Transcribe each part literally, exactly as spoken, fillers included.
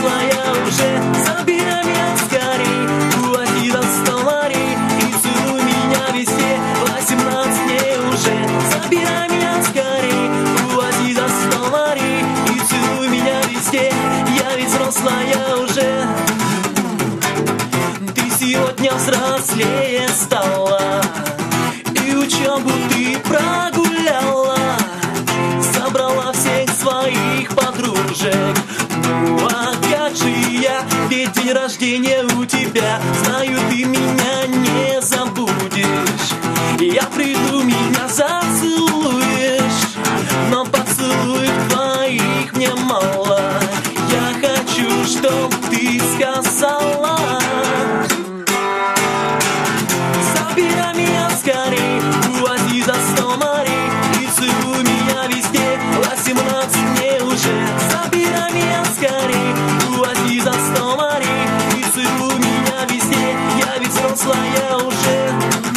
взрослая уже, забирай меня скорей, увози за сто морей и целуй меня везде. Восемнадцать мне уже, забирай меня скорей, увози за сто морей и целуй меня везде. Я ведь взрослая уже. Ты сегодня взрослее стала, и учебу ты прогуляла, собрала всех своих подружек. Ну а как же я, ведь день рождения у тебя, знаю, ты меня не забудешь. Я приду, меня зацелуешь, но поцелуев твоих мне мало. Я хочу, чтоб ты сказала: забирай меня скорей, увози за сто морей и целуй меня везде. Восемнадцать мне уже, забирай меня скорей, увози за сто морей и целуй меня везде. Я ведь взрослая уже.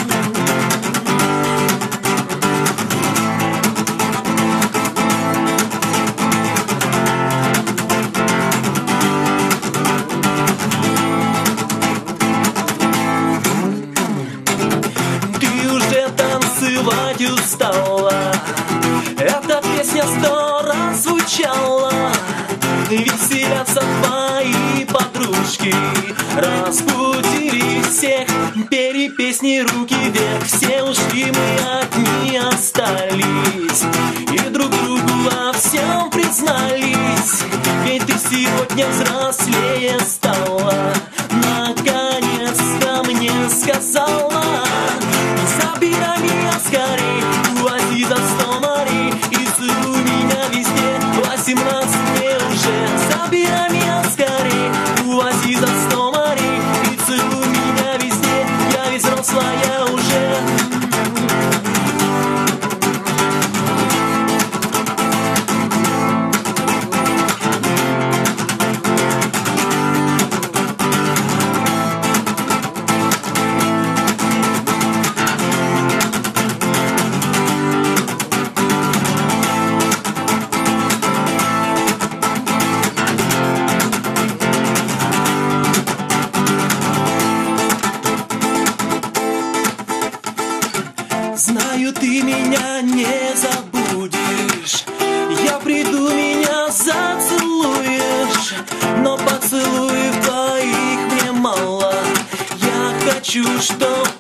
Танцевать устала, эта песня сто раз звучала. Веселятся твои подружки, разбудили всех, пели песни руки вверх. Все ушли, мы одни остались и друг другу во всем признались. Ведь ты сегодня взрослее стала, наконец-то мне сказала: забирай меня скорей, увози за сто морей и целуй меня везде. Восемнадцать мне уже, забирай меня скорей, увози за сто морей и целуй меня везде. Я ведь взрослая уже. Знаю, ты меня не забудешь. Я приду, меня зацелуешь, но поцелуев твоих мне мало. Я хочу, чтоб